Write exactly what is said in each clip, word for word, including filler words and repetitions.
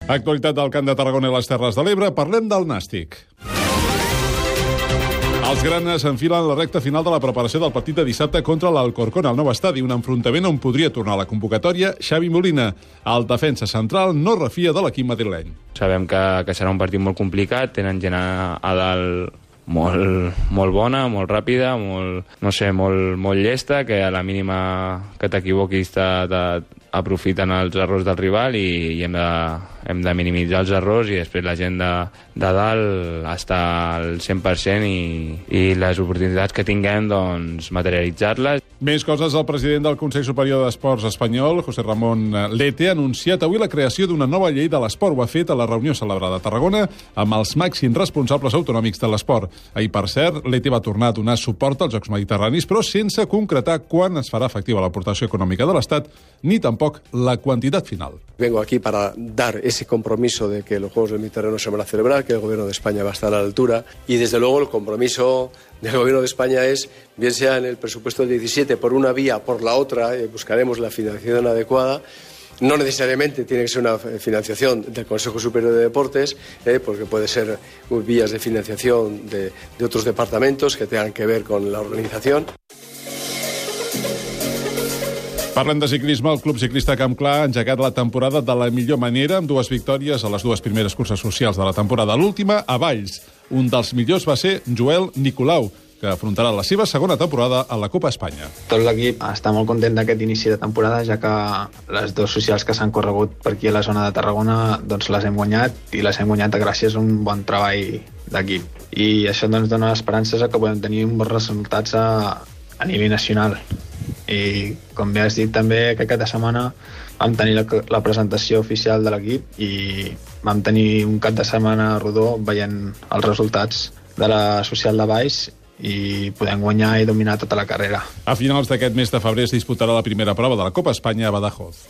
Actualitat del Camp de Tarragona i les Terres de l'Ebre, parlem del Nàstic. Els granes enfilen la recta final de la preparació del partit de dissabte contra l'Alcorcón al nou estadi, un enfrontament on podria tornar a la convocatòria Xavi Molina. El defensa central no refia de l'equip madrileny. Sabem que, que serà un partit molt complicat, tenen gent a, a dalt molt, molt bona, molt ràpida, molt, no sé, molt, molt llesta, que a la mínima que t'equivoquis aprofiten els errors del rival i, i hem, de, hem de minimitzar els errors i després la gent de, de dalt està al cent per cent i, i les oportunitats que tinguem, doncs, materialitzar-les. Més coses, el president del Consell Superior d'Esports espanyol, José Ramón Lete, ha anunciat avui la creació d'una nova llei de l'esport. Ho ha fet a la reunió celebrada a Tarragona amb els màxims responsables autonòmics de l'esport. Ahir, per cert, Lete va tornar a donar suport als Jocs Mediterranis, però sense concretar quan es farà efectiva l'aportació econòmica de l'Estat, ni tampoc la quantitat final. Vengo aquí para dar ese compromiso de que los Juegos del Mediterráneo se van a celebrar, que el Gobierno de España va a estar a la altura y, desde luego, el compromiso del Gobierno de España es, bien sea en el presupuesto del diecisiete por una vía, por la otra, eh, buscaremos la financiación adecuada. No necesariamente tiene que ser una financiación del Consejo Superior de Deportes, eh, porque puede ser vías de financiación de, de otros departamentos que tengan que ver con la organización. Parlem de ciclisme. El Club Ciclista Camp Clar ha engegat la temporada de la millor manera, amb dues victòries a les dues primeres curses socials de la temporada. L'última, a Valls. Un dels millors va ser Joel Nicolau, que afrontarà la seva segona temporada a la Copa Espanya. Tot l'equip està molt content d'aquest inici de temporada, ja que les dues socials que s'han corregut per aquí a la zona de Tarragona doncs les hem guanyat, i les hem guanyat gràcies a un bon treball d'equip. I això ens dona esperances a que podem tenir bons resultats a, a nivell nacional. I, com bé has dit també, que aquesta setmana vam tenir la, la presentació oficial de l'equip i vam tenir un cap de setmana rodó veient els resultats de la social de Valls i podem guanyar i dominar tota la carrera. A finals d'aquest mes de febrer es disputarà la primera prova de la Copa Espanya a Badajoz.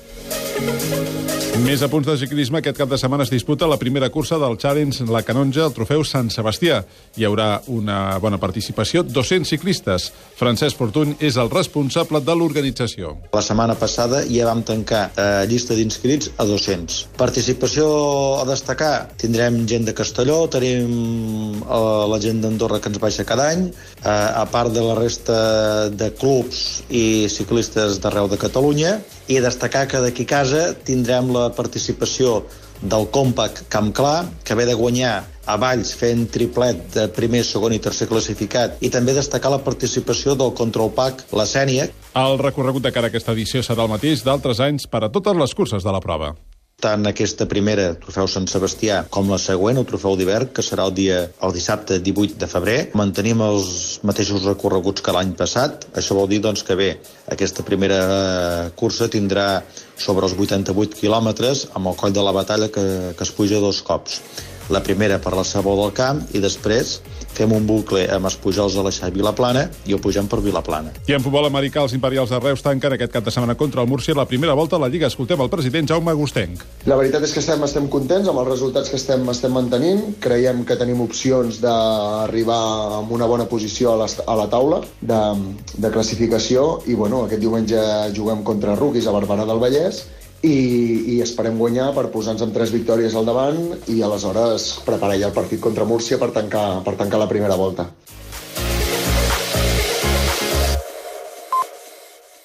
Més a punts de ciclisme. Aquest cap de setmana es disputa la primera cursa del Challenge La Canonja, el trofeu Sant Sebastià. Hi haurà una bona participació, dos-cents ciclistes. Francesc Fortuny és el responsable de l'organització. La setmana passada ja vam tancar eh, llista d'inscrits a dos-cents. Participació a destacar. Tindrem gent de Castelló, tenim eh, la gent d'Andorra que ens baixa cada any, eh, a part de la resta de clubs i ciclistes d'arreu de Catalunya, i destacar que d'aquí a casa tindrem la participació del Compact Camp Clar, que ve de guanyar a Valls fent triplet de primer, segon i tercer classificat, i també destacar la participació del Control Pack La Sénia. El recorregut de cara a aquesta edició serà el mateix d'altres anys per a totes les curses de la prova. Tant aquesta primera, trofeu Sant Sebastià, com la següent, el trofeu d'hivern, que serà el dia el dissabte divuit de febrer. Mantenim els mateixos recorreguts que l'any passat. Això vol dir doncs, que bé, aquesta primera cursa tindrà sobre els vuitanta-vuit quilòmetres amb el coll de la batalla que, que es puja dos cops. La primera per la Sabó del Camp i després fem un bucle amb els Pujols de l'Aixà i Vilaplana i ho pugem per Vilaplana. I en futbol americà, els Imperials de Reus tanquen aquest cap de setmana contra el Múrcia la primera volta a la Lliga. Escoltem el president Jaume Agostenc. La veritat és que estem, estem contents amb els resultats que estem, estem mantenint. Creiem que tenim opcions d'arribar amb una bona posició a la, a la taula de, de classificació i bueno, aquest diumenge juguem contra Rookies a Barberà del Vallès i, i esperem guanyar per posar-nos amb tres victòries al davant i aleshores preparar ja el partit contra Múrcia per tancar, per tancar la primera volta.